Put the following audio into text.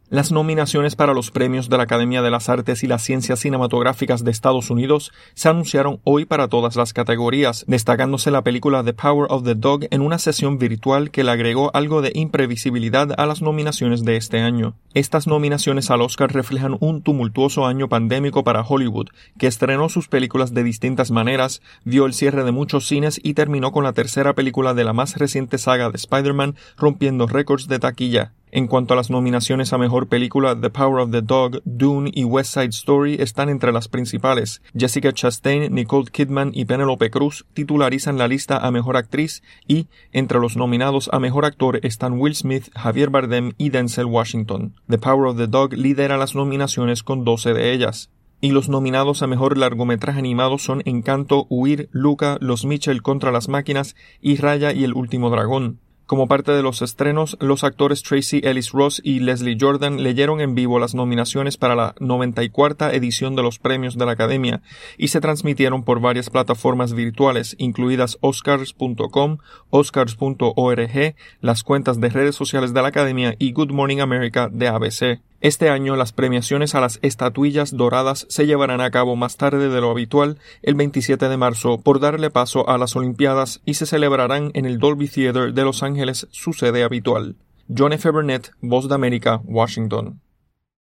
Las nominaciones para los premios de la Academia de las Artes y las Ciencias Cinematográficas de Estados Unidos se anunciaron hoy para todas las categorías, destacándose la película The Power of the Dog en una sesión virtual que le agregó algo de imprevisibilidad a las nominaciones de este año. Estas nominaciones al Oscar reflejan un tumultuoso año pandémico para Hollywood, que estrenó sus películas de distintas maneras, vio el cierre de muchos cines y terminó con la tercera película de la más reciente saga de Spider-Man rompiendo récords de taquilla. En cuanto a las nominaciones a Mejor Película, The Power of the Dog, Dune y West Side Story están entre las principales. Jessica Chastain, Nicole Kidman y Penélope Cruz titularizan la lista a Mejor Actriz y, entre los nominados a Mejor Actor están Will Smith, Javier Bardem y Denzel Washington. The Power of the Dog lidera las nominaciones con 12 de ellas. Y los nominados a Mejor Largometraje Animado son Encanto, Huir, Luca, Los Mitchell contra las máquinas y Raya y el último dragón. Como parte de los estrenos, los actores Tracee Ellis Ross y Leslie Jordan leyeron en vivo las nominaciones para la 94ª edición de los premios de la Academia y se transmitieron por varias plataformas virtuales, incluidas Oscars.com, Oscars.org, las cuentas de redes sociales de la Academia y Good Morning America de ABC. Este año las premiaciones a las estatuillas doradas se llevarán a cabo más tarde de lo habitual, el 27 de marzo, por darle paso a las Olimpiadas y se celebrarán en el Dolby Theatre de Los Ángeles, su sede habitual. John F. Burnett, Voz de América, Washington.